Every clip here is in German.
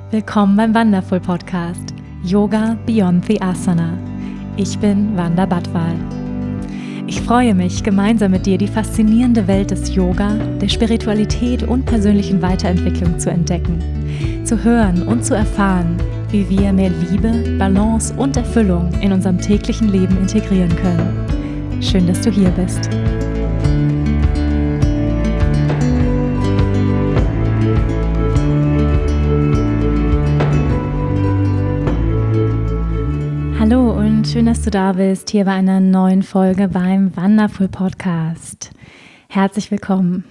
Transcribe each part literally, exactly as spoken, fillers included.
Willkommen beim Wonderful Podcast Yoga Beyond the Asana. Ich bin Wanda Badwal. Ich freue mich, gemeinsam mit dir die faszinierende Welt des Yoga, der Spiritualität und persönlichen Weiterentwicklung zu entdecken, zu hören und zu erfahren, wie wir mehr Liebe, Balance und Erfüllung in unserem täglichen Leben integrieren können. Schön, dass du hier bist. Hallo und schön, dass du da bist, hier bei einer neuen Folge beim Wonderful Podcast. Herzlich willkommen.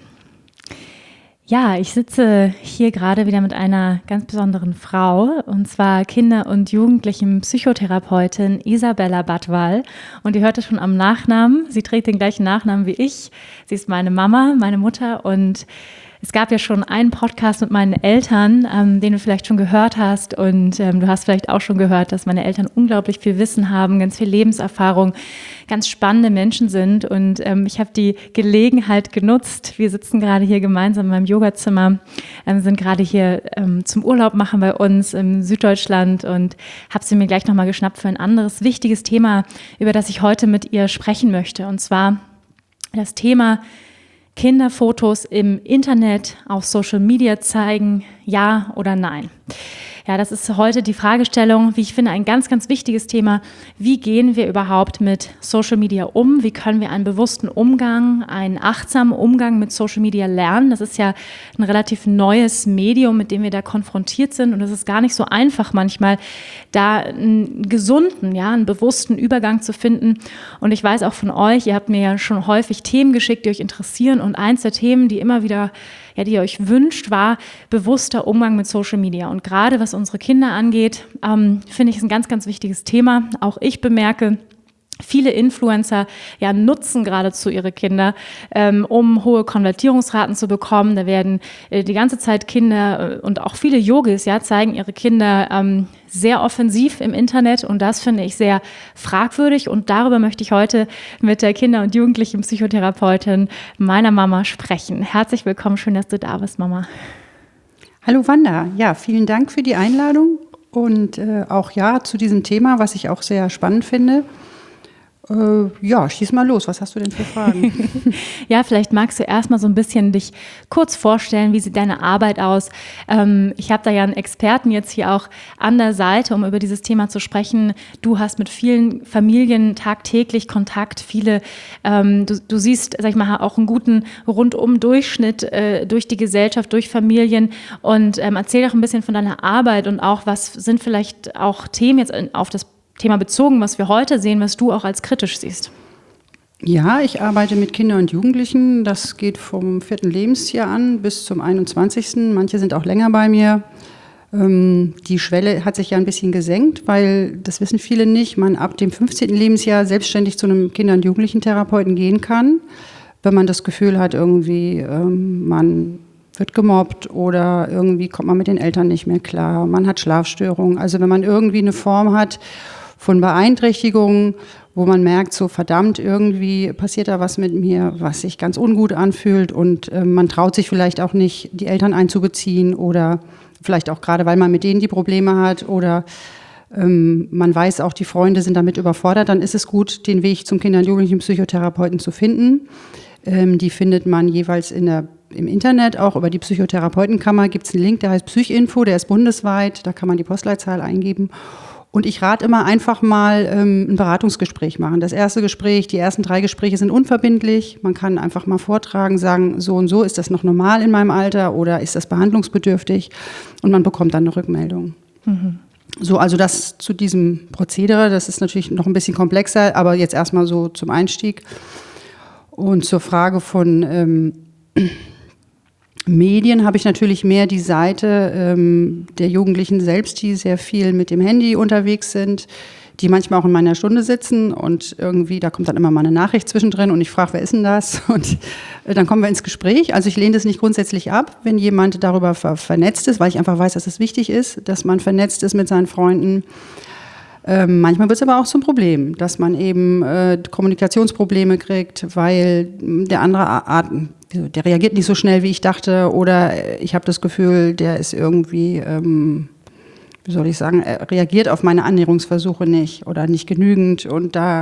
Ja, ich sitze hier gerade wieder mit einer ganz besonderen Frau, und zwar Kinder- und Jugendlichen-Psychotherapeutin Isabella Badwal. Und ihr hört es schon am Nachnamen, sie trägt den gleichen Nachnamen wie ich. Sie ist meine Mama, meine Mutter, und es gab ja schon einen Podcast mit meinen Eltern, ähm, den du vielleicht schon gehört hast, und ähm, du hast vielleicht auch schon gehört, dass meine Eltern unglaublich viel Wissen haben, ganz viel Lebenserfahrung, ganz spannende Menschen sind, und ähm, ich habe die Gelegenheit genutzt. Wir sitzen gerade hier gemeinsam in meinem Yogazimmer, ähm, sind gerade hier ähm, zum Urlaub machen bei uns in Süddeutschland, und habe sie mir gleich nochmal geschnappt für ein anderes wichtiges Thema, über das ich heute mit ihr sprechen möchte, und zwar das Thema Kinderfotos im Internet, auf Social Media zeigen, ja oder nein? Ja, das ist heute die Fragestellung, wie ich finde, ein ganz, ganz wichtiges Thema. Wie gehen wir überhaupt mit Social Media um? Wie können wir einen bewussten Umgang, einen achtsamen Umgang mit Social Media lernen? Das ist ja ein relativ neues Medium, mit dem wir da konfrontiert sind. Und es ist gar nicht so einfach manchmal, da einen gesunden, ja, einen bewussten Übergang zu finden. Und ich weiß auch von euch, ihr habt mir ja schon häufig Themen geschickt, die euch interessieren. Und eins der Themen, die immer wieder Ja, die ihr euch wünscht, war bewusster Umgang mit Social Media. Und gerade was unsere Kinder angeht, ähm, finde ich es ein ganz, ganz wichtiges Thema. Auch ich bemerke, viele Influencer ja, nutzen geradezu ihre Kinder, ähm, um hohe Konvertierungsraten zu bekommen. Da werden äh, die ganze Zeit Kinder äh, und auch viele Yogis ja, zeigen ihre Kinder ähm, sehr offensiv im Internet, und das finde ich sehr fragwürdig, und darüber möchte ich heute mit der Kinder- und Jugendlichen-Psychotherapeutin meiner Mama sprechen. Herzlich willkommen, schön, dass du da bist, Mama. Hallo Wanda, ja, vielen Dank für die Einladung und äh, auch ja zu diesem Thema, was ich auch sehr spannend finde. Äh, ja, schieß mal los. Was hast du denn für Fragen? Ja, vielleicht magst du erstmal so ein bisschen dich kurz vorstellen, wie sieht deine Arbeit aus? Ähm, ich habe da ja einen Experten jetzt hier auch an der Seite, um über dieses Thema zu sprechen. Du hast mit vielen Familien tagtäglich Kontakt, viele, ähm, du, du siehst, sag ich mal, auch einen guten Rundum-Durchschnitt äh, durch die Gesellschaft, durch Familien, und ähm, erzähl doch ein bisschen von deiner Arbeit und auch, was sind vielleicht auch Themen jetzt auf das Thema bezogen, was wir heute sehen, was du auch als kritisch siehst. Ja, ich arbeite mit Kindern und Jugendlichen. Das geht vom vierten Lebensjahr an bis zum einundzwanzigsten Manche sind auch länger bei mir. Ähm, die Schwelle hat sich ja ein bisschen gesenkt, weil, das wissen viele nicht, man ab dem fünfzehnten Lebensjahr selbstständig zu einem Kinder- und Jugendlichen-Therapeuten gehen kann, wenn man das Gefühl hat, irgendwie ähm, man wird gemobbt oder irgendwie kommt man mit den Eltern nicht mehr klar, man hat Schlafstörungen. Also wenn man irgendwie eine Form hat von Beeinträchtigungen, wo man merkt, so verdammt, irgendwie passiert da was mit mir, was sich ganz ungut anfühlt, und äh, man traut sich vielleicht auch nicht, die Eltern einzubeziehen, oder vielleicht auch gerade, weil man mit denen die Probleme hat, oder ähm, man weiß auch, die Freunde sind damit überfordert, dann ist es gut, den Weg zum Kinder- und Jugendlichen-Psychotherapeuten zu finden. Ähm, die findet man jeweils in der im Internet, auch über die Psychotherapeutenkammer gibt es einen Link, der heißt Psychinfo, der ist bundesweit, da kann man die Postleitzahl eingeben. Und ich rate immer einfach mal ähm, ein Beratungsgespräch machen. Das erste Gespräch, die ersten drei Gespräche sind unverbindlich. Man kann einfach mal vortragen, sagen, so und so, ist das noch normal in meinem Alter oder ist das behandlungsbedürftig? Und man bekommt dann eine Rückmeldung. Mhm. So, also das zu diesem Prozedere, das ist natürlich noch ein bisschen komplexer, aber jetzt erstmal so zum Einstieg. Und zur Frage von ähm, Medien habe ich natürlich mehr die Seite ähm, der Jugendlichen selbst, die sehr viel mit dem Handy unterwegs sind, die manchmal auch in meiner Stunde sitzen, und irgendwie, da kommt dann immer mal eine Nachricht zwischendrin und ich frage, wer ist denn das? Und äh, dann kommen wir ins Gespräch. Also ich lehne das nicht grundsätzlich ab, wenn jemand darüber ver- vernetzt ist, weil ich einfach weiß, dass es wichtig ist, dass man vernetzt ist mit seinen Freunden. Ähm, manchmal wird es aber auch zum Problem, dass man eben äh, Kommunikationsprobleme kriegt, weil der andere Art, der reagiert nicht so schnell, wie ich dachte, oder ich habe das Gefühl, der ist irgendwie, ähm, wie soll ich sagen, er reagiert auf meine Annäherungsversuche nicht oder nicht genügend. Und da,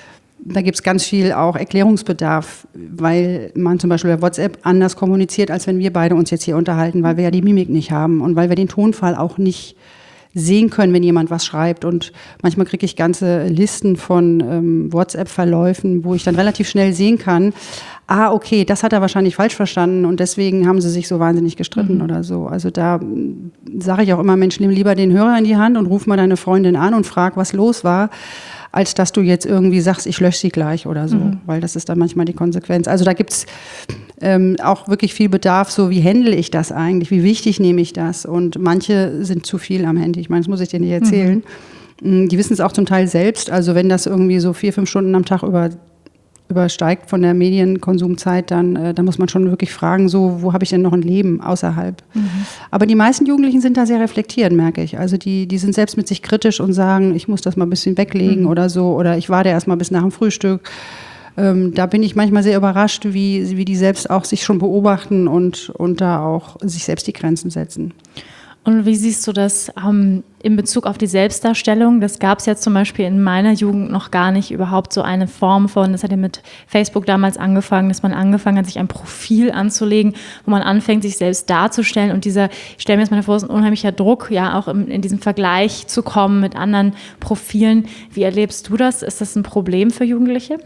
da gibt es ganz viel auch Erklärungsbedarf, weil man zum Beispiel bei WhatsApp anders kommuniziert, als wenn wir beide uns jetzt hier unterhalten, weil wir ja die Mimik nicht haben und weil wir den Tonfall auch nicht sehen können, wenn jemand was schreibt. Und manchmal kriege ich ganze Listen von ähm, WhatsApp-Verläufen, wo ich dann relativ schnell sehen kann, ah, okay, das hat er wahrscheinlich falsch verstanden und deswegen haben sie sich so wahnsinnig gestritten mhm. oder so. Also da sage ich auch immer, Mensch, nimm lieber den Hörer in die Hand und ruf mal deine Freundin an und frag, was los war, als dass du jetzt irgendwie sagst, ich lösche sie gleich oder so, mhm. weil das ist dann manchmal die Konsequenz. Also da gibt's ähm, auch wirklich viel Bedarf, so wie handle ich das eigentlich, wie wichtig nehme ich das, und manche sind zu viel am Handy, ich meine, das muss ich dir nicht erzählen. Mhm. Die wissen es auch zum Teil selbst, also wenn das irgendwie so vier, fünf Stunden am Tag über übersteigt von der Medienkonsumzeit, dann, äh, dann muss man schon wirklich fragen, so, wo habe ich denn noch ein Leben außerhalb? Mhm. Aber die meisten Jugendlichen sind da sehr reflektiert, merke ich. Also die, die sind selbst mit sich kritisch und sagen, ich muss das mal ein bisschen weglegen mhm. oder so, oder ich warte erst mal bis nach dem Frühstück. Ähm, da bin ich manchmal sehr überrascht, wie, wie die selbst auch sich schon beobachten und, und da auch sich selbst die Grenzen setzen. Und wie siehst du das ähm, in Bezug auf die Selbstdarstellung? Das gab es ja zum Beispiel in meiner Jugend noch gar nicht, überhaupt so eine Form von, das hat ja mit Facebook damals angefangen, dass man angefangen hat, sich ein Profil anzulegen, wo man anfängt, sich selbst darzustellen. Und dieser, ich stelle mir jetzt mal vor, ist ein unheimlicher Druck, ja, auch im, in diesem Vergleich zu kommen mit anderen Profilen. Wie erlebst du das? Ist das ein Problem für Jugendliche?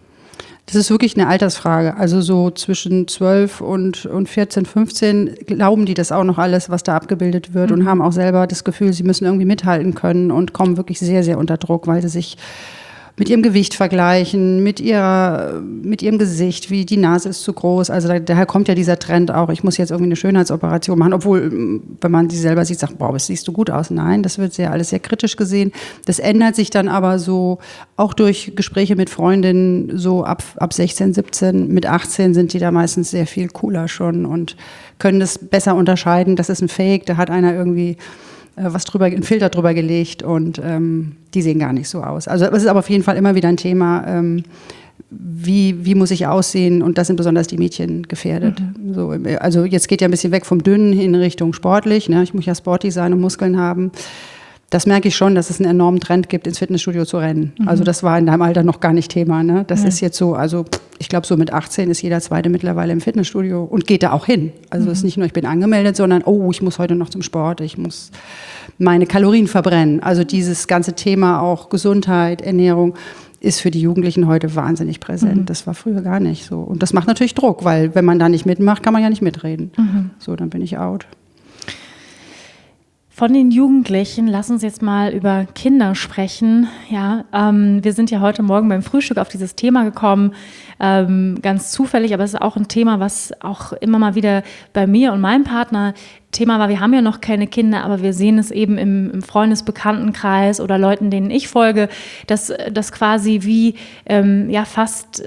Das ist wirklich eine Altersfrage. Also so zwischen zwölf und, und vierzehn, fünfzehn glauben die das auch noch alles, was da abgebildet wird, mhm. und haben auch selber das Gefühl, sie müssen irgendwie mithalten können und kommen wirklich sehr, sehr unter Druck, weil sie sich mit ihrem Gewicht vergleichen, mit ihrer, mit ihrem Gesicht, wie die Nase ist zu groß. Also da, daher kommt ja dieser Trend auch, ich muss jetzt irgendwie eine Schönheitsoperation machen, obwohl, wenn man sie selber sieht, sagt, boah, das siehst du gut aus. Nein, das wird sehr alles sehr kritisch gesehen. Das ändert sich dann aber so, auch durch Gespräche mit Freundinnen, so ab, ab sechzehn, siebzehn, mit achtzehn sind die da meistens sehr viel cooler schon und können das besser unterscheiden. Das ist ein Fake, da hat einer irgendwie was drüber, einen Filter drüber gelegt und ähm, die sehen gar nicht so aus. Also es ist aber auf jeden Fall immer wieder ein Thema, ähm, wie, wie muss ich aussehen, und das sind besonders die Mädchen gefährdet. Mhm. So, also jetzt geht ja ein bisschen weg vom Dünnen in Richtung sportlich, ne? Ich muss ja sportlich sein und Muskeln haben. Das merke ich schon, dass es einen enormen Trend gibt, ins Fitnessstudio zu rennen. Mhm. Also das war in deinem Alter noch gar nicht Thema. Ne? Das ja. ist jetzt so, also ich glaube, so mit achtzehn ist jeder Zweite mittlerweile im Fitnessstudio und geht da auch hin. Also es mhm. ist nicht nur, ich bin angemeldet, sondern, oh, ich muss heute noch zum Sport, ich muss meine Kalorien verbrennen. Also dieses ganze Thema auch Gesundheit, Ernährung ist für die Jugendlichen heute wahnsinnig präsent. Mhm. Das war früher gar nicht so. Und das macht natürlich Druck, weil wenn man da nicht mitmacht, kann man ja nicht mitreden. Mhm. So, dann bin ich out. Von den Jugendlichen, lass uns jetzt mal über Kinder sprechen. Ja, ähm, wir sind ja heute Morgen beim Frühstück auf dieses Thema gekommen, ähm, ganz zufällig, aber es ist auch ein Thema, was auch immer mal wieder bei mir und meinem Partner Thema war. Wir haben ja noch keine Kinder, aber wir sehen es eben im, im Freundesbekanntenkreis oder Leuten, denen ich folge, dass das quasi wie ähm, ja fast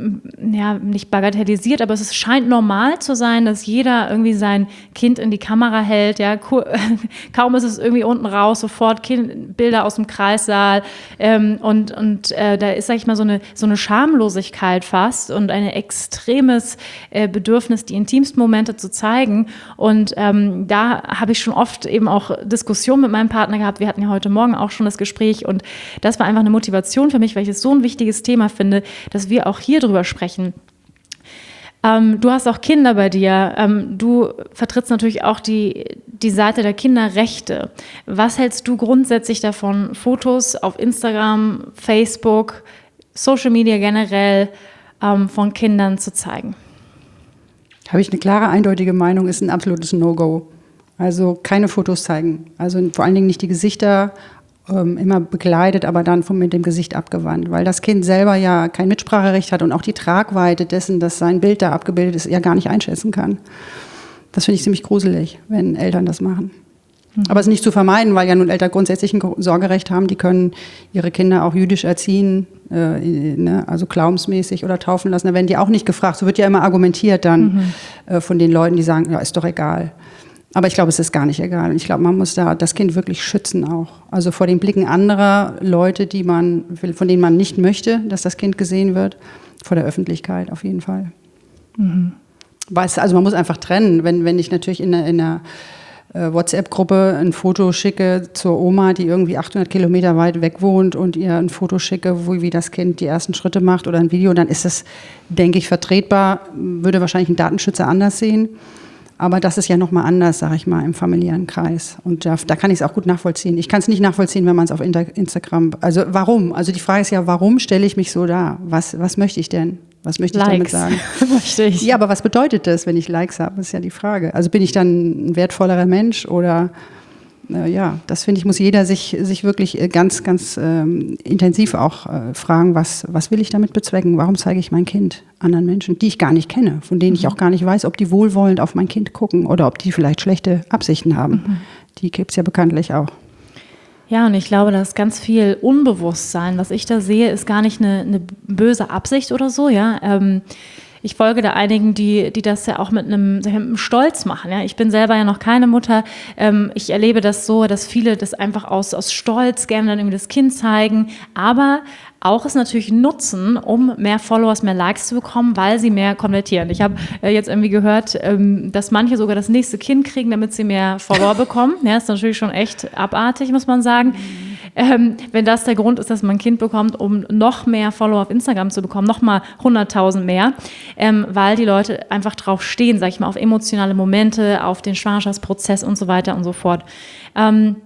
ja nicht bagatellisiert, aber es scheint normal zu sein, dass jeder irgendwie sein Kind in die Kamera hält. Ja, kaum ist es irgendwie unten raus, sofort kind, Bilder aus dem Kreissaal ähm, und und äh, da ist, sag ich mal, so eine so eine Schamlosigkeit fast und ein extremes äh, Bedürfnis, die intimsten Momente zu zeigen. Und ähm, da habe ich schon oft eben auch Diskussionen mit meinem Partner gehabt. Wir hatten ja heute Morgen auch schon das Gespräch und das war einfach eine Motivation für mich, weil ich es so ein wichtiges Thema finde, dass wir auch hier drüber sprechen. Ähm, du hast auch Kinder bei dir. Ähm, du vertrittst natürlich auch die, die Seite der Kinderrechte. Was hältst du grundsätzlich davon, Fotos auf Instagram, Facebook, Social Media generell ähm, von Kindern zu zeigen? Habe ich eine klare, eindeutige Meinung, ist ein absolutes No-Go. Also keine Fotos zeigen. Also vor allen Dingen nicht die Gesichter, ähm, immer begleitet, aber dann von, mit dem Gesicht abgewandt. Weil das Kind selber ja kein Mitspracherecht hat und auch die Tragweite dessen, dass sein Bild da abgebildet ist, ja gar nicht einschätzen kann. Das finde ich ziemlich gruselig, wenn Eltern das machen. Mhm. Aber es ist nicht zu vermeiden, weil ja nun Eltern grundsätzlich ein Sorgerecht haben. Die können ihre Kinder auch jüdisch erziehen, äh, ne? Also glaubensmäßig oder taufen lassen. Da werden die auch nicht gefragt. So wird ja immer argumentiert dann mhm. äh, von den Leuten, die sagen, ja, ist doch egal. Aber ich glaube, es ist gar nicht egal. Und ich glaube, man muss da das Kind wirklich schützen auch. Also vor den Blicken anderer Leute, die man, von denen man nicht möchte, dass das Kind gesehen wird, vor der Öffentlichkeit auf jeden Fall. Mhm. Weißt, also man muss einfach trennen. Wenn, wenn ich natürlich in einer, in einer äh, WhatsApp-Gruppe ein Foto schicke zur Oma, die irgendwie achthundert Kilometer weit weg wohnt und ihr ein Foto schicke, wo, wie das Kind die ersten Schritte macht oder ein Video, dann ist das, denke ich, vertretbar, würde wahrscheinlich ein Datenschützer anders sehen. Aber das ist ja nochmal anders, sage ich mal, im familiären Kreis. Und da, da kann ich es auch gut nachvollziehen. Ich kann es nicht nachvollziehen, wenn man es auf Inter- Instagram... Also warum? Also die Frage ist ja, warum stelle ich mich so dar? Was, was möchte ich denn? Was möchte ich Likes. damit sagen? möchte ich. Ja, aber was bedeutet das, wenn ich Likes habe? Das ist ja die Frage. Also bin ich dann ein wertvollerer Mensch oder... Äh, ja, das finde ich, muss jeder sich, sich wirklich ganz, ganz ähm, intensiv auch äh, fragen, was, was will ich damit bezwecken? Warum zeige ich mein Kind anderen Menschen, die ich gar nicht kenne, von denen mhm. ich auch gar nicht weiß, ob die wohlwollend auf mein Kind gucken oder ob die vielleicht schlechte Absichten haben. Mhm. Die gibt es ja bekanntlich auch. Ja, und ich glaube, da ist ganz viel Unbewusstsein. Was ich da sehe, ist gar nicht eine, eine böse Absicht oder so, ja. Ähm, Ich folge da einigen, die, die das ja auch mit einem, mit einem Stolz machen. Ja? Ich bin selber ja noch keine Mutter. Ähm, ich erlebe das so, dass viele das einfach aus, aus Stolz gerne dann irgendwie das Kind zeigen, aber auch es natürlich nutzen, um mehr Followers, mehr Likes zu bekommen, weil sie mehr konvertieren. Ich habe äh, jetzt irgendwie gehört, ähm, dass manche sogar das nächste Kind kriegen, damit sie mehr Follower bekommen. Ja, ist natürlich schon echt abartig, muss man sagen. Mhm. Ähm, wenn das der Grund ist, dass man ein Kind bekommt, um noch mehr Follower auf Instagram zu bekommen, noch mal hunderttausend mehr, ähm, weil die Leute einfach drauf stehen, sag ich mal, auf emotionale Momente, auf den Schwangerschaftsprozess und so weiter und so fort. Ähm,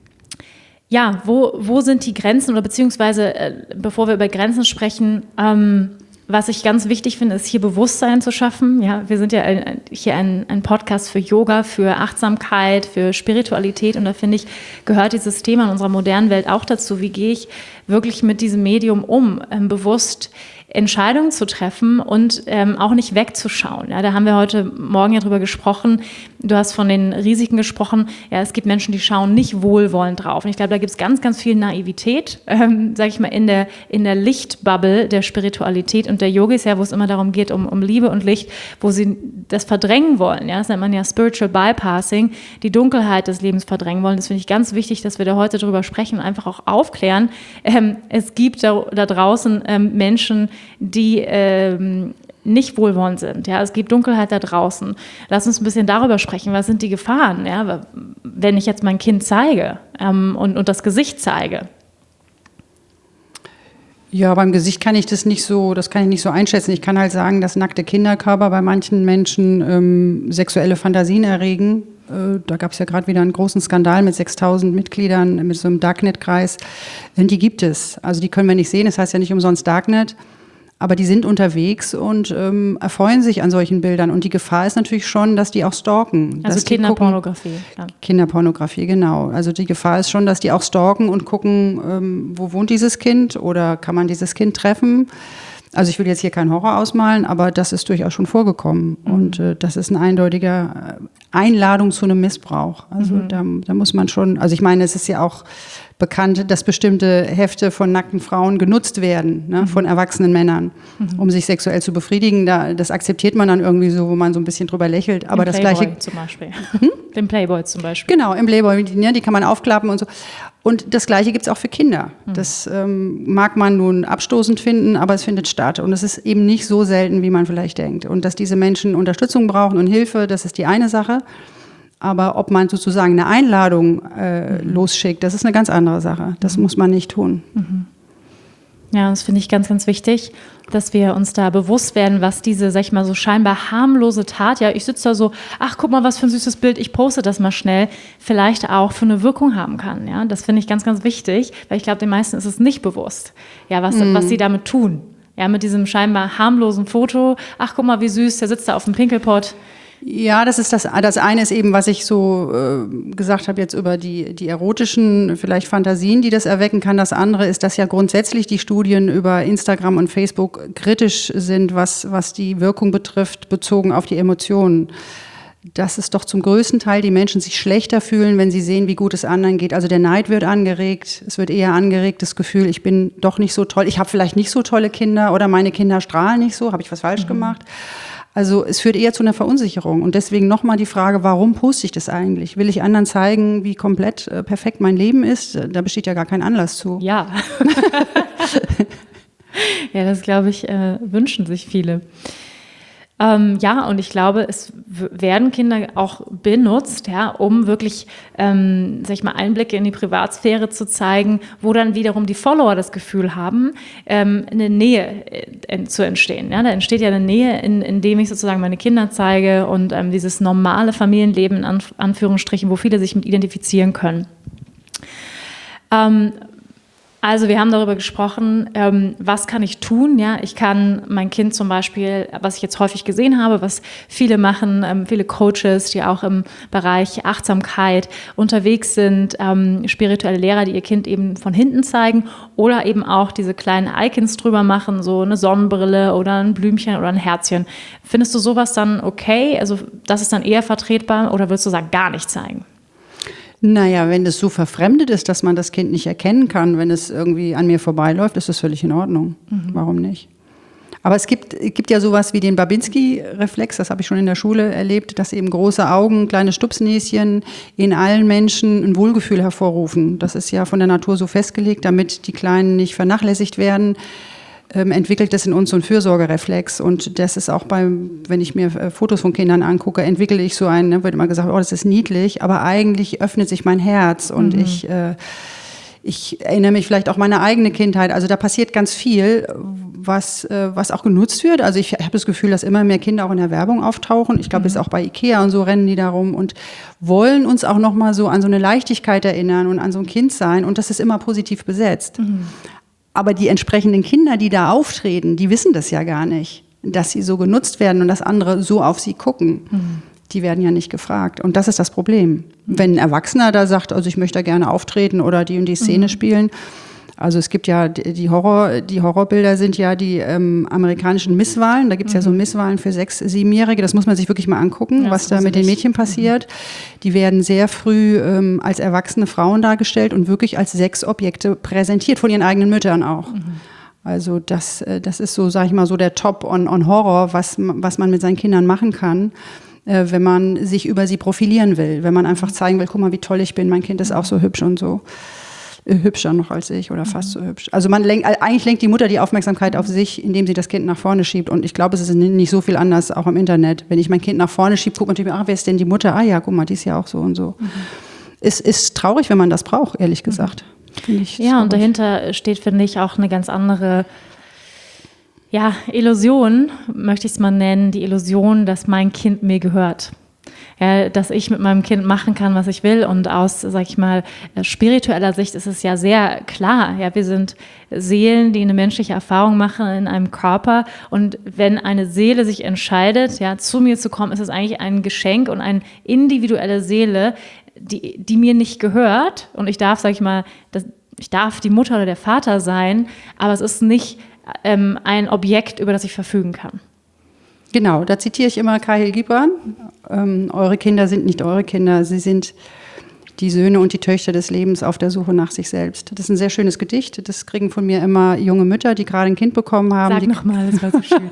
ja, wo, wo sind die Grenzen oder beziehungsweise, äh, bevor wir über Grenzen sprechen, ähm, was ich ganz wichtig finde, ist hier Bewusstsein zu schaffen. Ja, wir sind ja ein, ein, hier ein, ein Podcast für Yoga, für Achtsamkeit, für Spiritualität und da finde ich, gehört dieses Thema in unserer modernen Welt auch dazu. Wie gehe ich wirklich mit diesem Medium um, ähm, bewusst Entscheidungen zu treffen und ähm, auch nicht wegzuschauen. Ja, da haben wir heute Morgen ja drüber gesprochen. Du hast von den Risiken gesprochen. Ja, es gibt Menschen, die schauen nicht wohlwollend drauf. Und ich glaube, da gibt es ganz, ganz viel Naivität, ähm, sage ich mal, in der, in der Lichtbubble der Spiritualität und der Yogis, ja, wo es immer darum geht, um, um Liebe und Licht, wo sie das verdrängen wollen. Ja, das nennt man ja Spiritual Bypassing, die Dunkelheit des Lebens verdrängen wollen. Das finde ich ganz wichtig, dass wir da heute drüber sprechen und einfach auch aufklären. Ähm, es gibt da, da draußen ähm, Menschen, die ähm, nicht wohlwollend sind. Ja, es gibt Dunkelheit da draußen. Lass uns ein bisschen darüber sprechen. Was sind die Gefahren, ja, wenn ich jetzt mein Kind zeige ähm, und, und das Gesicht zeige? Ja, beim Gesicht kann ich das nicht so, das kann ich nicht so einschätzen. Ich kann halt sagen, dass nackte Kinderkörper bei manchen Menschen ähm, sexuelle Fantasien erregen. Äh, da gab es ja gerade wieder einen großen Skandal mit sechstausend Mitgliedern, mit so einem Darknet-Kreis. Die gibt es. Also die können wir nicht sehen. Das heißt ja nicht umsonst Darknet. Aber die sind unterwegs und ähm, erfreuen sich an solchen Bildern. Und die Gefahr ist natürlich schon, dass die auch stalken. Also dass Kinderpornografie. Ja. Kinderpornografie, genau. Also die Gefahr ist schon, dass die auch stalken und gucken, ähm, wo wohnt dieses Kind oder kann man dieses Kind treffen. Also ich will jetzt hier keinen Horror ausmalen, aber das ist durchaus schon vorgekommen. Mhm. Und äh, das ist eine eindeutige Einladung zu einem Missbrauch. Also mhm. da, da muss man schon, also ich meine, es ist ja auch bekannt, dass bestimmte Hefte von nackten Frauen genutzt werden, ne, mhm. von erwachsenen Männern, mhm. um sich sexuell zu befriedigen. Da, das akzeptiert man dann irgendwie so, wo man so ein bisschen drüber lächelt. Aber Im das Playboy Gleiche zum Beispiel. Hm? Dem Playboy zum Beispiel. Genau, im Playboy, ne, die kann man aufklappen und so. Und das Gleiche gibt es auch für Kinder. Mhm. Das ähm, mag man nun abstoßend finden, aber es findet statt. Und es ist eben nicht so selten, wie man vielleicht denkt. Und dass diese Menschen Unterstützung brauchen und Hilfe, das ist die eine Sache. Aber ob man sozusagen eine Einladung äh, mhm. losschickt, das ist eine ganz andere Sache. Das mhm. muss man nicht tun. Mhm. Ja, das finde ich ganz, ganz wichtig, dass wir uns da bewusst werden, was diese, sag ich mal, so scheinbar harmlose Tat, ja, ich sitze da so, ach, guck mal, was für ein süßes Bild, ich poste das mal schnell, vielleicht auch für eine Wirkung haben kann. Ja, das finde ich ganz, ganz wichtig, weil ich glaube, den meisten ist es nicht bewusst, ja, was, mhm. was sie damit tun. Ja, mit diesem scheinbar harmlosen Foto, ach, guck mal, wie süß, der sitzt da auf dem Pinkelpott. Ja, das ist das, das eine ist eben, was ich so äh, gesagt habe jetzt über die, die erotischen vielleicht Fantasien, die das erwecken kann. Das andere ist, dass ja grundsätzlich die Studien über Instagram und Facebook kritisch sind, was, was die Wirkung betrifft, bezogen auf die Emotionen. Dass es doch zum größten Teil die Menschen sich schlechter fühlen, wenn sie sehen, wie gut es anderen geht. Also der Neid wird angeregt, es wird eher angeregt, das Gefühl, ich bin doch nicht so toll, ich habe vielleicht nicht so tolle Kinder oder meine Kinder strahlen nicht so, habe ich was falsch mhm. gemacht. Also es führt eher zu einer Verunsicherung. Und deswegen nochmal die Frage, warum poste ich das eigentlich? Will ich anderen zeigen, wie komplett äh, perfekt mein Leben ist? Da besteht ja gar kein Anlass zu. Ja. Ja, das glaube ich, äh, wünschen sich viele. Ähm, ja, und ich glaube, es w- werden Kinder auch benutzt, ja, um wirklich, ähm, sag ich mal, Einblicke in die Privatsphäre zu zeigen, wo dann wiederum die Follower das Gefühl haben, ähm, eine Nähe äh, zu entstehen. Ja? Da entsteht ja eine Nähe, in, indem ich sozusagen meine Kinder zeige und ähm, dieses normale Familienleben in Anf- Anführungsstrichen, wo viele sich mit identifizieren können. Ähm, Also wir haben darüber gesprochen, ähm, was kann ich tun? Ja, ich kann mein Kind zum Beispiel, was ich jetzt häufig gesehen habe, was viele machen, ähm, viele Coaches, die auch im Bereich Achtsamkeit unterwegs sind, ähm, spirituelle Lehrer, die ihr Kind eben von hinten zeigen oder eben auch diese kleinen Icons drüber machen, so eine Sonnenbrille oder ein Blümchen oder ein Herzchen. Findest du sowas dann okay? Also das ist dann eher vertretbar oder würdest du sagen, gar nicht zeigen? Naja, wenn das so verfremdet ist, dass man das Kind nicht erkennen kann, wenn es irgendwie an mir vorbeiläuft, ist das völlig in Ordnung. Mhm. Warum nicht? Aber es gibt, es gibt ja sowas wie den Babinski-Reflex, das habe ich schon in der Schule erlebt, dass eben große Augen, kleine Stupsnäschen in allen Menschen ein Wohlgefühl hervorrufen. Das ist ja von der Natur so festgelegt, damit die Kleinen nicht vernachlässigt werden. Ähm, entwickelt es in uns so einen Fürsorgereflex. Und das ist auch beim, wenn ich mir äh, Fotos von Kindern angucke, entwickle ich so einen, ne, wird immer gesagt, oh, das ist niedlich, aber eigentlich öffnet sich mein Herz und mhm. ich, äh, ich erinnere mich vielleicht auch meine eigene Kindheit. Also da passiert ganz viel, was, äh, was auch genutzt wird. Also ich habe das Gefühl, dass immer mehr Kinder auch in der Werbung auftauchen. Ich glaube, mhm. jetzt auch bei Ikea und so rennen die darum und wollen uns auch noch mal so an so eine Leichtigkeit erinnern und an so ein Kindsein. Und das ist immer positiv besetzt. Mhm. Aber die entsprechenden Kinder, die da auftreten, die wissen das ja gar nicht, dass sie so genutzt werden und dass andere so auf sie gucken. Mhm. Die werden ja nicht gefragt. Und das ist das Problem. Mhm. Wenn ein Erwachsener da sagt, also ich möchte da gerne auftreten oder die und die Szene mhm. spielen. Also es gibt ja die Horror, die Horrorbilder sind ja die ähm, amerikanischen Misswahlen. Da gibt es mhm. ja so Misswahlen für Sechs-, Siebenjährige. Das muss man sich wirklich mal angucken, ja, was da mit den Mädchen passiert. Mhm. Die werden sehr früh ähm, als erwachsene Frauen dargestellt und wirklich als Sexobjekte präsentiert, von ihren eigenen Müttern auch. Mhm. Also das, das ist so, sag ich mal, so der Top on, on Horror, was, was man mit seinen Kindern machen kann, äh, wenn man sich über sie profilieren will. Wenn man einfach zeigen will, guck mal, wie toll ich bin, mein Kind ist auch so hübsch und so. Hübscher noch als ich oder fast so hübsch. Also man lenkt, eigentlich lenkt die Mutter die Aufmerksamkeit auf sich, indem sie das Kind nach vorne schiebt. Und ich glaube, es ist nicht so viel anders, auch im Internet. Wenn ich mein Kind nach vorne schiebe, guckt man natürlich, ach, wer ist denn die Mutter? Ah ja, guck mal, die ist ja auch so und so. Mhm. Es ist traurig, wenn man das braucht, ehrlich gesagt. Mhm. Ich ja, und dahinter steht, finde ich, auch eine ganz andere ja, Illusion, möchte ich es mal nennen, die Illusion, dass mein Kind mir gehört. Ja, dass ich mit meinem Kind machen kann, was ich will. Und aus, sag ich mal, spiritueller Sicht ist es ja sehr klar. Ja, wir sind Seelen, die eine menschliche Erfahrung machen in einem Körper. Und wenn eine Seele sich entscheidet, ja, zu mir zu kommen, ist es eigentlich ein Geschenk und eine individuelle Seele, die, die mir nicht gehört. Und ich darf, sag ich mal, das, ich darf die Mutter oder der Vater sein, aber es ist nicht ähm, ein Objekt, über das ich verfügen kann. Genau, da zitiere ich immer Kahlil Gibran. Ähm, eure Kinder sind nicht eure Kinder, sie sind die Söhne und die Töchter des Lebens auf der Suche nach sich selbst. Das ist ein sehr schönes Gedicht. Das kriegen von mir immer junge Mütter, die gerade ein Kind bekommen haben. Sag nochmal, das war so schön.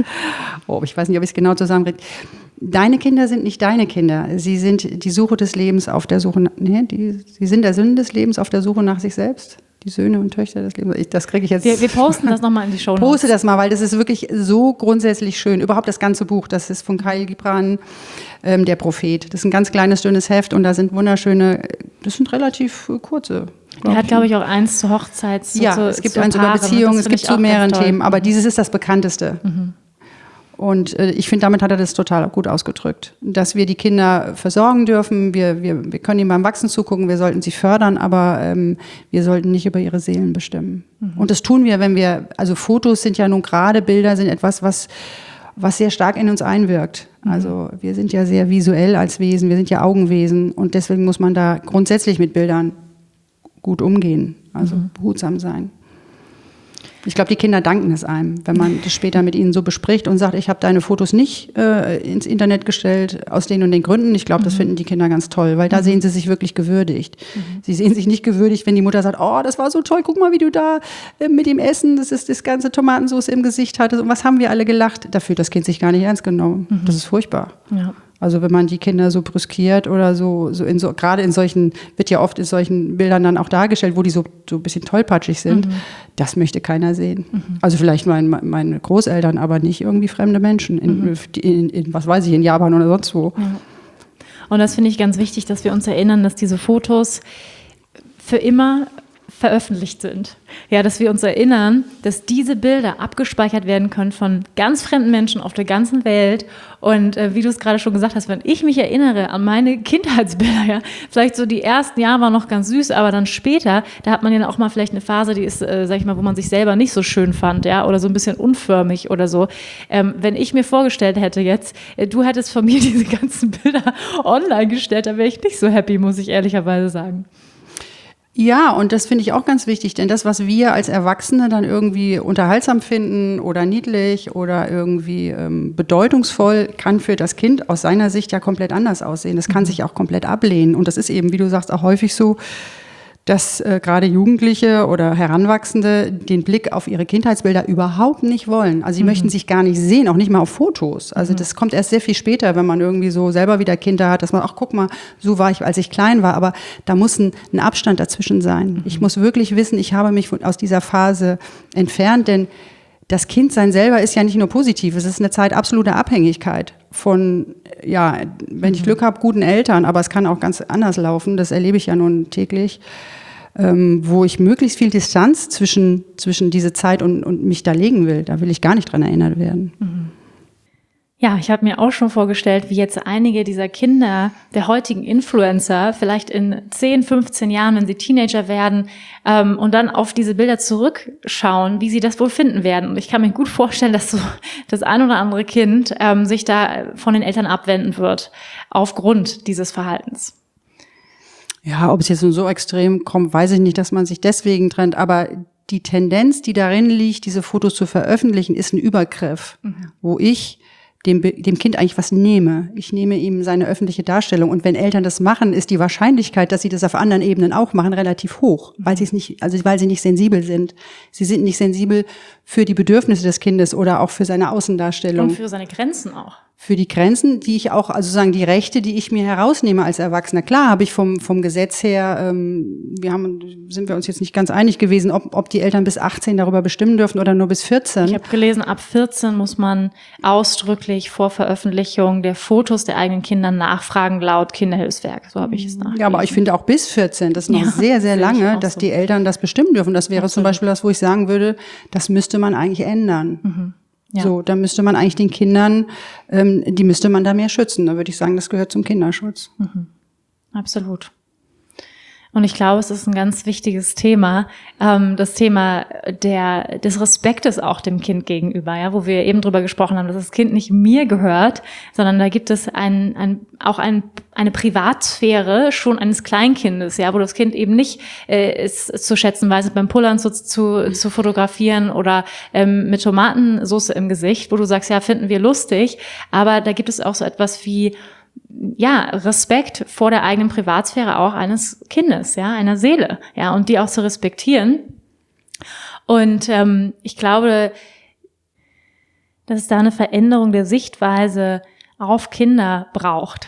Oh, ich weiß nicht, ob ich es genau zusammenkriege. Deine Kinder sind nicht deine Kinder. Sie sind die Suche des Lebens auf der Suche nach, nee, die, sie sind der Sinn des Lebens auf der Suche nach sich selbst. Die Söhne und Töchter des Lebens. Ich, das kriege ich jetzt. Wir, wir posten das nochmal in die Shownotes. Poste das mal, weil das ist wirklich so grundsätzlich schön. Überhaupt das ganze Buch, das ist von Kahlil Gibran, ähm, der Prophet. Das ist ein ganz kleines, dünnes Heft und da sind wunderschöne, das sind relativ kurze. Er hat, glaube ich, auch eins zur Hochzeit. Zu, ja, zu, es gibt zu eins über Beziehungen, es gibt zu mehreren Themen, aber mhm. dieses ist das bekannteste. Mhm. Und äh, ich finde, damit hat er das total gut ausgedrückt. Dass wir die Kinder versorgen dürfen, wir, wir, wir können ihnen beim Wachsen zugucken, wir sollten sie fördern, aber ähm, wir sollten nicht über ihre Seelen bestimmen. Mhm. Und das tun wir, wenn wir, also Fotos sind ja nun gerade, Bilder sind etwas, was, was sehr stark in uns einwirkt. Mhm. Also wir sind ja sehr visuell als Wesen, wir sind ja Augenwesen und deswegen muss man da grundsätzlich mit Bildern gut umgehen, also mhm. behutsam sein. Ich glaube, die Kinder danken es einem, wenn man das später mit ihnen so bespricht und sagt, ich habe deine Fotos nicht äh, ins Internet gestellt, aus den und den Gründen. Ich glaube, das mhm. finden die Kinder ganz toll, weil da mhm. sehen sie sich wirklich gewürdigt. Mhm. Sie sehen sich nicht gewürdigt, wenn die Mutter sagt, oh, das war so toll, guck mal, wie du da äh, mit dem Essen, das ist das ganze Tomatensauce im Gesicht hattest und was haben wir alle gelacht. Da fühlt das Kind sich gar nicht ernst genommen. Mhm. Das ist furchtbar. Ja. Also wenn man die Kinder so brüskiert oder so, so in so, gerade in solchen, wird ja oft in solchen Bildern dann auch dargestellt, wo die so, so ein bisschen tollpatschig sind, mhm. das möchte keiner sehen. Mhm. Also vielleicht mein, meine Großeltern, aber nicht irgendwie fremde Menschen, in, mhm. in, in, was weiß ich, in Japan oder sonst wo. Ja. Und das finde ich ganz wichtig, dass wir uns erinnern, dass diese Fotos für immer veröffentlicht sind. Ja, dass wir uns erinnern, dass diese Bilder abgespeichert werden können von ganz fremden Menschen auf der ganzen Welt. Und äh, wie du es gerade schon gesagt hast, wenn ich mich erinnere an meine Kindheitsbilder, ja, vielleicht so die ersten Jahre waren noch ganz süß, aber dann später, da hat man ja auch mal vielleicht eine Phase, die ist, äh, sag ich mal, wo man sich selber nicht so schön fand, ja, oder so ein bisschen unförmig oder so. Ähm, wenn ich mir vorgestellt hätte jetzt, äh, du hättest von mir diese ganzen Bilder online gestellt, dann wäre ich nicht so happy, muss ich ehrlicherweise sagen. Ja, und das finde ich auch ganz wichtig, denn das, was wir als Erwachsene dann irgendwie unterhaltsam finden oder niedlich oder irgendwie ähm, bedeutungsvoll, kann für das Kind aus seiner Sicht ja komplett anders aussehen. Das kann mhm. sich auch komplett ablehnen. Und das ist eben, wie du sagst, auch häufig so, dass äh, gerade Jugendliche oder Heranwachsende den Blick auf ihre Kindheitsbilder überhaupt nicht wollen. Also sie mhm. möchten sich gar nicht sehen, auch nicht mal auf Fotos. Also mhm. das kommt erst sehr viel später, wenn man irgendwie so selber wieder Kinder hat, dass man, ach guck mal, so war ich, als ich klein war. Aber da muss ein, ein Abstand dazwischen sein. Mhm. Ich muss wirklich wissen, ich habe mich von, aus dieser Phase entfernt, denn das Kindsein selber ist ja nicht nur positiv, es ist eine Zeit absoluter Abhängigkeit von, ja, wenn ich Glück habe, guten Eltern, aber es kann auch ganz anders laufen, das erlebe ich ja nun täglich, ähm, wo ich möglichst viel Distanz zwischen, zwischen diese Zeit und, und mich da legen will. Da will ich gar nicht dran erinnert werden. Mhm. Ja, ich habe mir auch schon vorgestellt, wie jetzt einige dieser Kinder der heutigen Influencer vielleicht in zehn, fünfzehn Jahren, wenn sie Teenager werden, ähm, und dann auf diese Bilder zurückschauen, wie sie das wohl finden werden. Und ich kann mir gut vorstellen, dass so das ein oder andere Kind ähm, sich da von den Eltern abwenden wird, aufgrund dieses Verhaltens. Ja, ob es jetzt so extrem kommt, weiß ich nicht, dass man sich deswegen trennt, aber die Tendenz, die darin liegt, diese Fotos zu veröffentlichen, ist ein Übergriff, mhm. wo ich dem, dem Kind eigentlich was nehme. Ich nehme ihm seine öffentliche Darstellung. Und wenn Eltern das machen, ist die Wahrscheinlichkeit, dass sie das auf anderen Ebenen auch machen, relativ hoch, weil sie es nicht, also weil sie nicht sensibel sind. Sie sind nicht sensibel für die Bedürfnisse des Kindes oder auch für seine Außendarstellung. Und für seine Grenzen auch. Für die Grenzen, die ich auch, also sagen die Rechte, die ich mir herausnehme als Erwachsener. Klar habe ich vom vom Gesetz her, ähm, wir haben, sind wir uns jetzt nicht ganz einig gewesen, ob ob die Eltern bis achtzehn darüber bestimmen dürfen oder nur bis vierzehn. Ich habe gelesen, ab vierzehn muss man ausdrücklich vor Veröffentlichung der Fotos der eigenen Kinder nachfragen, laut Kinderhilfswerk. So habe ich es nachgelesen. Ja, aber ich finde auch bis vierzehn, das ist noch ja, sehr, sehr lange, dass so. Die Eltern das bestimmen dürfen. Das wäre Absolut. Zum Beispiel das, wo ich sagen würde, das müsste man eigentlich ändern. Mhm. Ja. So, da müsste man eigentlich den Kindern, ähm, die müsste man da mehr schützen. Da würde ich sagen, das gehört zum Kinderschutz. Mhm. Absolut. Und ich glaube, es ist ein ganz wichtiges Thema, ähm, das Thema der des Respektes auch dem Kind gegenüber, ja, wo wir eben drüber gesprochen haben, dass das Kind nicht mir gehört, sondern da gibt es ein, ein auch ein, eine Privatsphäre schon eines Kleinkindes, ja, wo das Kind eben nicht äh, es zu schätzen weiß, beim Pullern zu, zu, zu fotografieren oder ähm, mit Tomatensauce im Gesicht, wo du sagst, ja, finden wir lustig, aber da gibt es auch so etwas wie ja, Respekt vor der eigenen Privatsphäre auch eines Kindes, ja, einer Seele, ja, und die auch zu respektieren. Und ähm, ich glaube, dass es da eine Veränderung der Sichtweise auf Kinder braucht.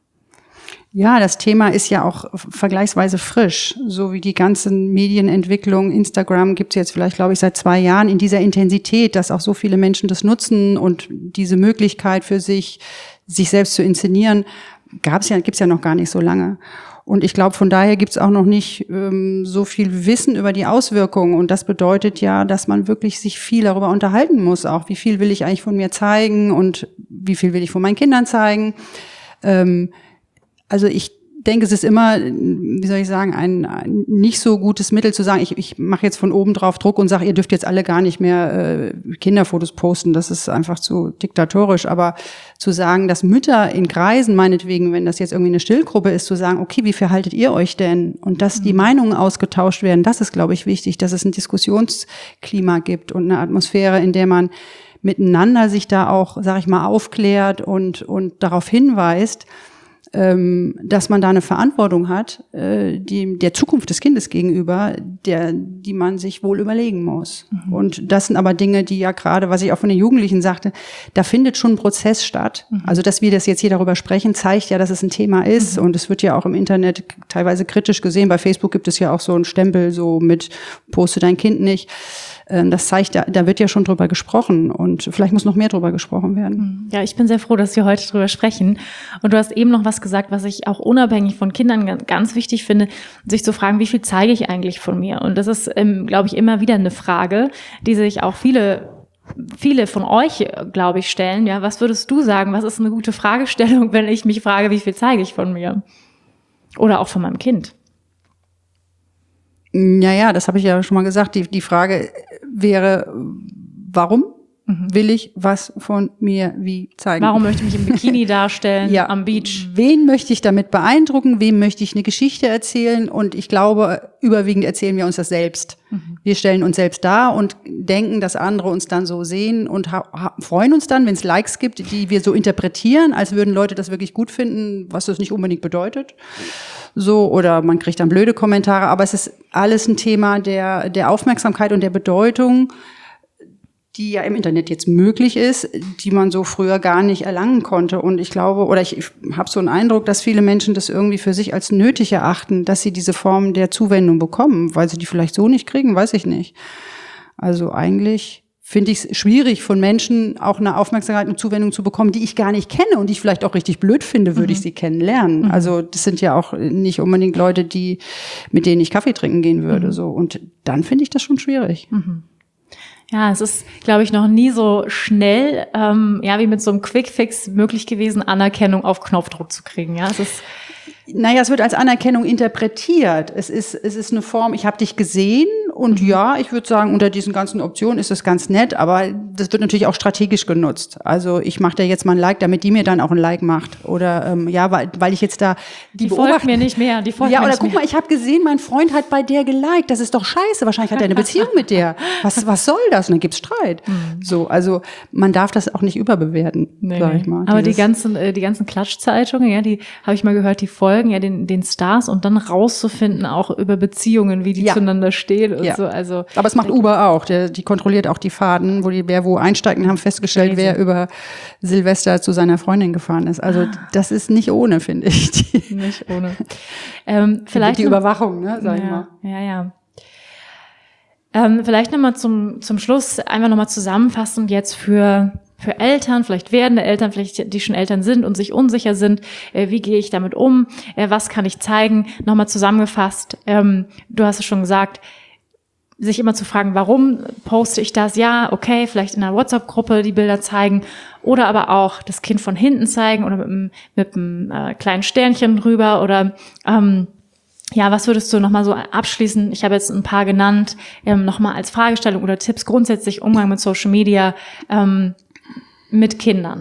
Ja, das Thema ist ja auch vergleichsweise frisch, so wie die ganzen Medienentwicklung. Instagram gibt's jetzt vielleicht, glaube ich, seit zwei Jahren in dieser Intensität, dass auch so viele Menschen das nutzen und diese Möglichkeit für sich, sich selbst zu inszenieren, gab's ja, gibt's ja noch gar nicht so lange. Und ich glaube, von daher gibt's auch noch nicht ähm, so viel Wissen über die Auswirkungen. Und das bedeutet ja, dass man wirklich sich viel darüber unterhalten muss. Auch wie viel will ich eigentlich von mir zeigen und wie viel will ich von meinen Kindern zeigen. Ähm, also ich denke, es ist immer, wie soll ich sagen, ein, ein nicht so gutes Mittel zu sagen, ich, ich mache jetzt von oben drauf Druck und sage, ihr dürft jetzt alle gar nicht mehr äh, Kinderfotos posten. Das ist einfach zu diktatorisch. Aber zu sagen, dass Mütter in Kreisen, meinetwegen, wenn das jetzt irgendwie eine Stillgruppe ist, zu sagen, okay, wie verhaltet ihr euch denn? Und dass die Meinungen ausgetauscht werden, das ist, glaube ich, wichtig, dass es ein Diskussionsklima gibt und eine Atmosphäre, in der man miteinander sich da auch, sag ich mal, aufklärt und und darauf hinweist. ähm, dass man da eine Verantwortung hat, äh, die der Zukunft des Kindes gegenüber, der, die man sich wohl überlegen muss. Mhm. Und das sind aber Dinge, die ja gerade, was ich auch von den Jugendlichen sagte, da findet schon ein Prozess statt. Mhm. Also, dass wir das jetzt hier darüber sprechen, zeigt ja, dass es ein Thema ist. Mhm. Und es wird ja auch im Internet teilweise kritisch gesehen. Bei Facebook gibt es ja auch so einen Stempel, so mit poste dein Kind nicht. Das zeigt, da, da wird ja schon drüber gesprochen und vielleicht muss noch mehr drüber gesprochen werden. Ja, ich bin sehr froh, dass wir heute drüber sprechen. Und du hast eben noch was gesagt, was ich auch unabhängig von Kindern ganz wichtig finde, sich zu fragen, wie viel zeige ich eigentlich von mir? Und das ist, ähm, glaube ich, immer wieder eine Frage, die sich auch viele viele von euch, glaube ich, stellen. Ja, was würdest du sagen? Was ist eine gute Fragestellung, wenn ich mich frage, wie viel zeige ich von mir? Oder auch von meinem Kind? Ja, ja, das habe ich ja schon mal gesagt. Die, die Frage wäre, warum mhm. will ich was von mir wie zeigen? Warum möchte ich mich im Bikini darstellen, ja. am Beach? Wen möchte ich damit beeindrucken? Wem möchte ich eine Geschichte erzählen? Und ich glaube, überwiegend erzählen wir uns das selbst. Mhm. Wir stellen uns selbst dar und denken, dass andere uns dann so sehen und ha- ha- freuen uns dann, wenn es Likes gibt, die wir so interpretieren, als würden Leute das wirklich gut finden, was das nicht unbedingt bedeutet. So, oder man kriegt dann blöde Kommentare, aber es ist alles ein Thema der, der Aufmerksamkeit und der Bedeutung, die ja im Internet jetzt möglich ist, die man so früher gar nicht erlangen konnte. Und ich glaube, oder ich, ich habe so einen Eindruck, dass viele Menschen das irgendwie für sich als nötig erachten, dass sie diese Form der Zuwendung bekommen, weil sie die vielleicht so nicht kriegen, weiß ich nicht. Also eigentlich finde ich es schwierig, von Menschen auch eine Aufmerksamkeit und Zuwendung zu bekommen, die ich gar nicht kenne und die ich vielleicht auch richtig blöd finde, würde mhm. ich sie kennenlernen. Mhm. Also das sind ja auch nicht unbedingt Leute, die mit denen ich Kaffee trinken gehen würde. Mhm. So. Und dann finde ich das schon schwierig. Mhm. Ja, es ist, glaube ich, noch nie so schnell, ähm, ja, wie mit so einem Quick-Fix möglich gewesen, Anerkennung auf Knopfdruck zu kriegen. Ja, es ist Naja, es wird als Anerkennung interpretiert. Es ist, es ist eine Form, ich habe dich gesehen und ja, ich würde sagen, unter diesen ganzen Optionen ist es ganz nett, aber das wird natürlich auch strategisch genutzt. Also ich mache da jetzt mal ein Like, damit die mir dann auch ein Like macht. Oder ähm, ja, weil, weil ich jetzt da die, die folgt mir nicht mehr. Die folgt ja, mir oder nicht guck mehr. mal, ich habe gesehen, mein Freund hat bei der geliked. Das ist doch scheiße. Wahrscheinlich hat er eine Beziehung mit der. Was, was soll das? Und dann gibt's Streit. Mhm. So, also man darf das auch nicht überbewerten, nee, sag ich mal. Aber die ganzen, äh, die ganzen Klatschzeitungen, ja, die habe ich mal gehört, die folgen ja den, den Stars und dann rauszufinden auch über Beziehungen, wie die ja. zueinander stehen und ja. so. Also aber es macht Uber auch. Der, die kontrolliert auch die Fahrten, wo die wer wo einsteigt und haben festgestellt, Crazy. wer über Silvester zu seiner Freundin gefahren ist. Also ah. das ist nicht ohne, finde ich. Die, nicht ohne. Ähm, vielleicht die Überwachung, ne, sag ja, ich mal. Ja, ja. Ähm, vielleicht nochmal zum, zum Schluss einfach nochmal zusammenfassend jetzt für für Eltern, vielleicht werdende Eltern, vielleicht die schon Eltern sind und sich unsicher sind, äh, wie gehe ich damit um, äh, was kann ich zeigen, nochmal zusammengefasst, ähm, du hast es schon gesagt, sich immer zu fragen, warum poste ich das, ja, okay, vielleicht in einer WhatsApp-Gruppe die Bilder zeigen oder aber auch das Kind von hinten zeigen oder mit einem, mit einem äh, kleinen Sternchen drüber oder ähm, ja, was würdest du nochmal so abschließen? Ich habe jetzt ein paar genannt, ähm, nochmal als Fragestellung oder Tipps grundsätzlich Umgang mit Social Media, ähm, mit Kindern.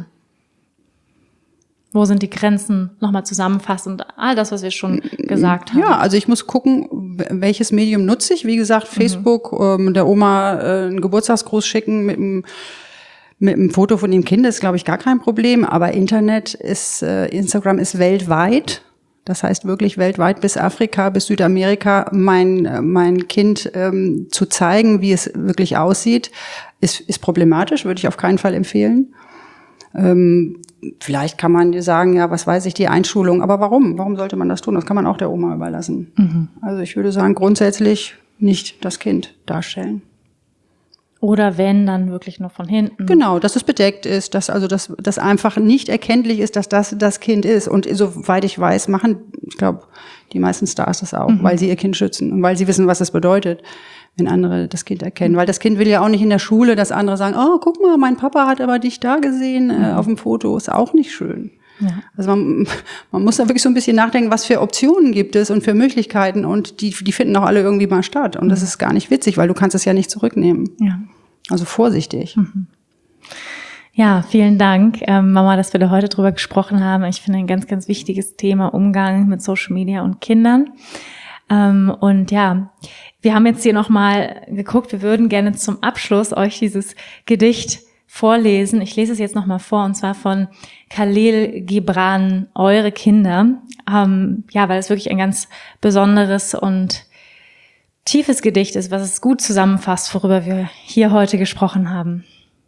Wo sind die Grenzen? Nochmal zusammenfassend, all das, was wir schon gesagt haben. Ja, also ich muss gucken, welches Medium nutze ich. Wie gesagt, Facebook, mhm. ähm, der Oma äh, einen Geburtstagsgruß schicken mit einem mit einem Foto von dem Kind ist, glaube ich, gar kein Problem. Aber Internet ist, äh, Instagram ist weltweit. Das heißt wirklich weltweit bis Afrika, bis Südamerika, mein, mein Kind ähm, zu zeigen, wie es wirklich aussieht, ist, ist problematisch, würde ich auf keinen Fall empfehlen. Ähm, vielleicht kann man sagen, ja, was weiß ich, die Einschulung, aber warum? Warum sollte man das tun? Das kann man auch der Oma überlassen. Mhm. Also ich würde sagen, grundsätzlich nicht das Kind darstellen. Oder wenn, dann wirklich nur von hinten. Genau, dass es bedeckt ist, dass also dass das einfach nicht erkenntlich ist, dass das das Kind ist. Und soweit ich weiß, machen, ich glaube, die meisten Stars das auch, mhm. weil sie ihr Kind schützen und weil sie wissen, was das bedeutet, wenn andere das Kind erkennen. Weil das Kind will ja auch nicht in der Schule, dass andere sagen, oh, guck mal, mein Papa hat aber dich da gesehen äh, auf dem Foto. Ist auch nicht schön. Ja. Also man, man muss da wirklich so ein bisschen nachdenken, was für Optionen gibt es und für Möglichkeiten und die, die finden auch alle irgendwie mal statt. Und mhm. das ist gar nicht witzig, weil du kannst es ja nicht zurücknehmen. Ja. Also vorsichtig. Mhm. Ja, vielen Dank, ähm, Mama, dass wir da heute drüber gesprochen haben. Ich finde ein ganz, ganz wichtiges Thema, Umgang mit Social Media und Kindern. Ähm, und ja, wir haben jetzt hier nochmal geguckt, wir würden gerne zum Abschluss euch dieses Gedicht vorlesen. Ich lese es jetzt nochmal vor, und zwar von Khalil Gibran, Eure Kinder. Ähm, ja, weil es wirklich ein ganz besonderes und tiefes Gedicht ist, was es gut zusammenfasst, worüber wir hier heute gesprochen haben.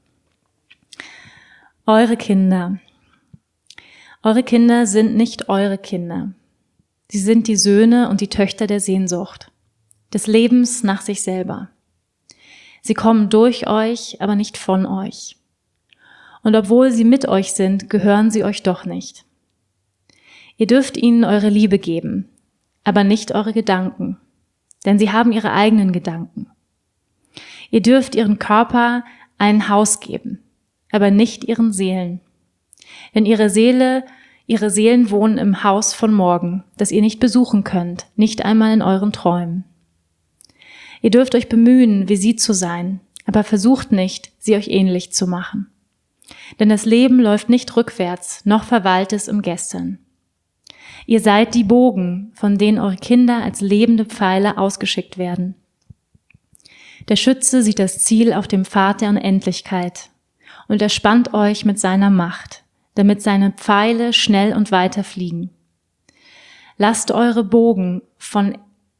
Eure Kinder. Eure Kinder sind nicht eure Kinder. Sie sind die Söhne und die Töchter der Sehnsucht, des Lebens nach sich selber. Sie kommen durch euch, aber nicht von euch. Und obwohl sie mit euch sind, gehören sie euch doch nicht. Ihr dürft ihnen eure Liebe geben, aber nicht eure Gedanken, denn sie haben ihre eigenen Gedanken. Ihr dürft ihren Körper ein Haus geben, aber nicht ihren Seelen. Denn ihre Seele, ihre Seelen wohnen im Haus von morgen, das ihr nicht besuchen könnt, nicht einmal in euren Träumen. Ihr dürft euch bemühen, wie sie zu sein, aber versucht nicht, sie euch ähnlich zu machen. Denn das Leben läuft nicht rückwärts, noch verweilt es im Gestern. Ihr seid die Bogen, von denen eure Kinder als lebende Pfeile ausgeschickt werden. Der Schütze sieht das Ziel auf dem Pfad der Unendlichkeit und er spannt euch mit seiner Macht, damit seine Pfeile schnell und weiter fliegen. Lasst eure Bogen von,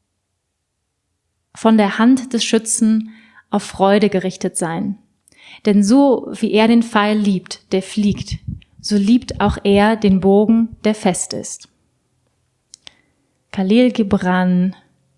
von der Hand des Schützen auf Freude gerichtet sein. Denn so wie er den Pfeil liebt, der fliegt, so liebt auch er den Bogen, der fest ist. Khalil Gibran,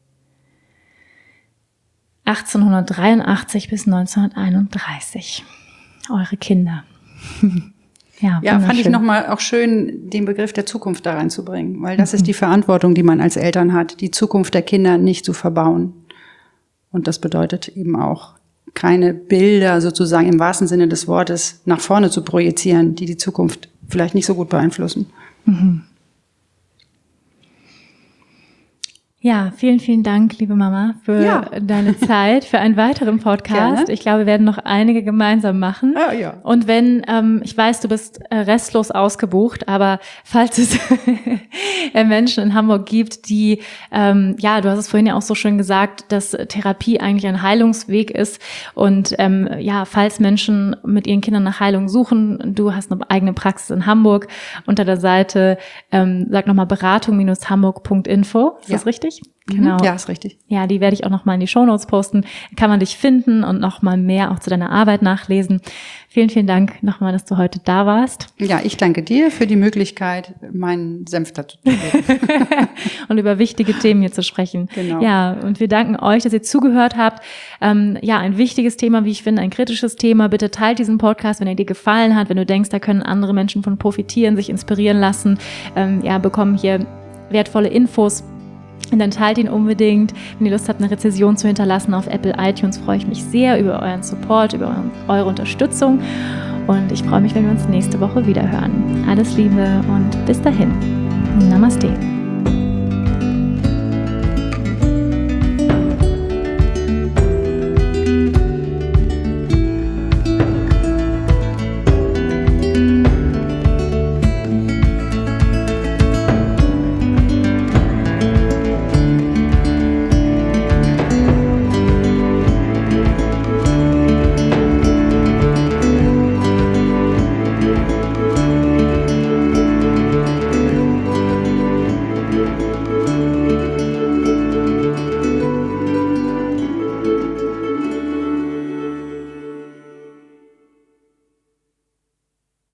achtzehnhundertdreiundachtzig bis neunzehnhunderteinunddreißig. Eure Kinder. Ja, ja, fand ich nochmal auch schön, den Begriff der Zukunft da reinzubringen, weil das mhm. ist die Verantwortung, die man als Eltern hat, die Zukunft der Kinder nicht zu verbauen. Und das bedeutet eben auch, keine Bilder sozusagen im wahrsten Sinne des Wortes nach vorne zu projizieren, die die Zukunft vielleicht nicht so gut beeinflussen. Mhm. Ja, vielen, vielen Dank, liebe Mama, für ja. deine Zeit, für einen weiteren Podcast. Gerne. Ich glaube, wir werden noch einige gemeinsam machen. Ah, ja. Und wenn, ähm, ich weiß, du bist äh, restlos ausgebucht, aber falls es Menschen in Hamburg gibt, die, ähm, ja, du hast es vorhin ja auch so schön gesagt, dass Therapie eigentlich ein Heilungsweg ist. Und ähm, ja, falls Menschen mit ihren Kindern nach Heilung suchen, du hast eine eigene Praxis in Hamburg, unter der Seite, ähm, sag nochmal, beratung Bindestrich hamburg Punkt info. Ist ja. das richtig? Genau. Ja, ist richtig. Ja, die werde ich auch nochmal in die Shownotes posten. Kann man dich finden und nochmal mehr auch zu deiner Arbeit nachlesen. Vielen, vielen Dank nochmal, dass du heute da warst. Ja, ich danke dir für die Möglichkeit, meinen Senf dazu zu geben. Und über wichtige Themen hier zu sprechen. Genau. Ja, und wir danken euch, dass ihr zugehört habt. Ähm, ja, ein wichtiges Thema, wie ich finde, ein kritisches Thema. Bitte teilt diesen Podcast, wenn er dir gefallen hat, wenn du denkst, da können andere Menschen von profitieren, sich inspirieren lassen. Ähm, ja, bekommen hier wertvolle Infos. Und dann teilt ihn unbedingt. Wenn ihr Lust habt, eine Rezension zu hinterlassen auf Apple iTunes, freue ich mich sehr über euren Support, über eure Unterstützung. Und ich freue mich, wenn wir uns nächste Woche wieder hören. Alles Liebe und bis dahin. Namaste.